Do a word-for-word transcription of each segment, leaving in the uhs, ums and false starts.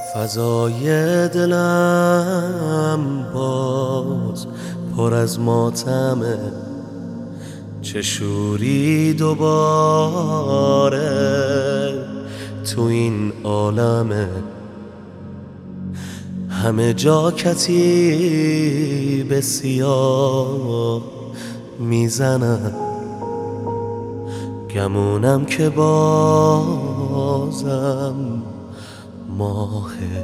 فضای دلم باز پر از ماتمه، چه شوری دوباره تو این عالمه. همه جا کتیب سیاه میزنن، گمونم که بازم ماه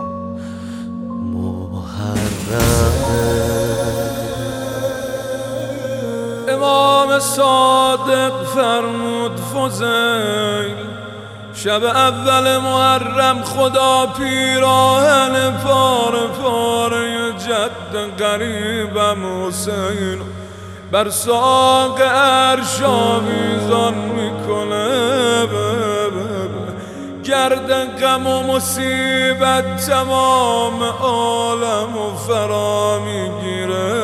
محرمه. امام صادق فرمود فضیل، شب اول محرم خدا پیراهن پاره پاره جد قریبم حسین بر ساق عرش آویزان میکنه. گرد غم و مصیبت تمام عالم و فرا میگیره.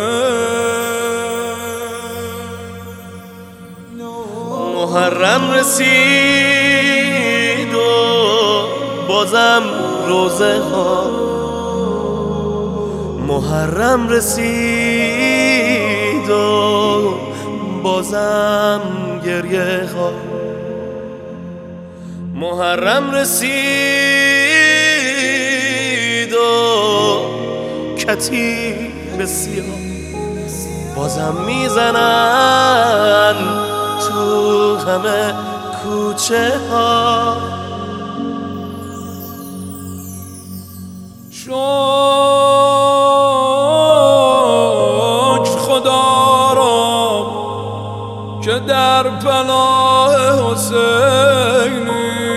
محرم رسید و بازم روزه ها، محرم رسید و بازم گریه ها، محرم رسید و کتیب سیاه بازم میزنن تو همه کوچه ها. شکر خدا را که در پناه حسینیم،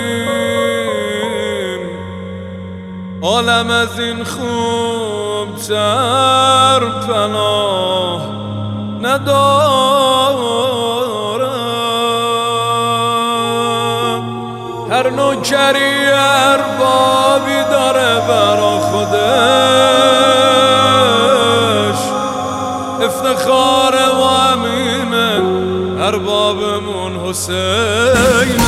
عالم از این خوب تر پناه ندارم. هر نوکری اربابی داره برا خودش، افتخار ما همینه اربابمون حسینه.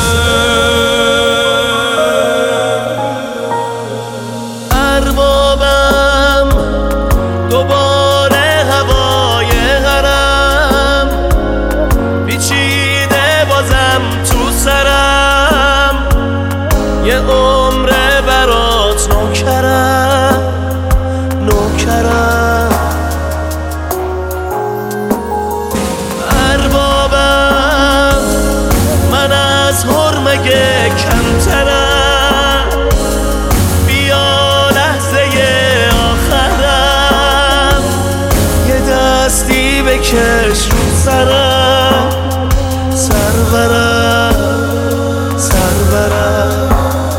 اربابم دوباره هوای حرم پیچیده بازم تو سرم، یه عمره برات نوکرم نوکرم. اربابم من از حرمگه کمترم، بیا لحظه آخرم یه دستی بکش رو سرم. سرورم سرورم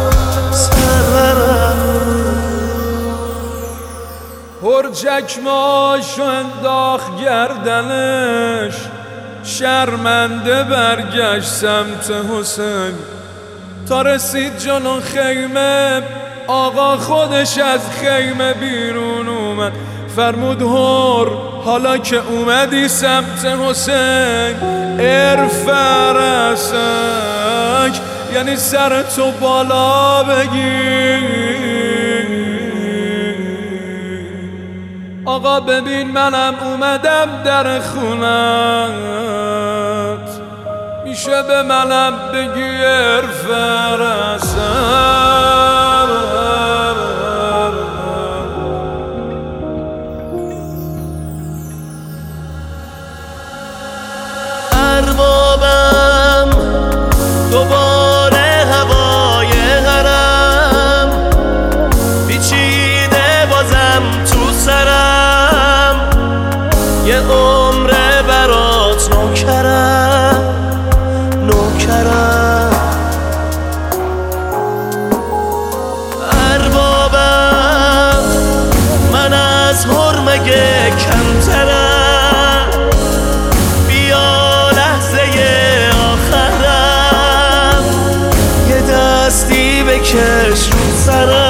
سرورم. پر چکماشو انداخت گردنش، شرمنده برگشت سمت حسین. تا رسید جلو خیمه آقا خودش از خیمه بیرون اومد، فرمود هور حالا که اومدی سمت حسین ارفع رأسک، یعنی سرتو بالا بگیر. آقا ببین منم اومدم در خونت، میشه به منم بگی ارفع رأسک. اربابم دوباره هوای حرم پیچیده بازم تو سرم، یه عمره برات نوکرم نوکرم. اربابم من از حرمگه کمترم، بیا لحظه آخرم یه دستی بکش رو سرم.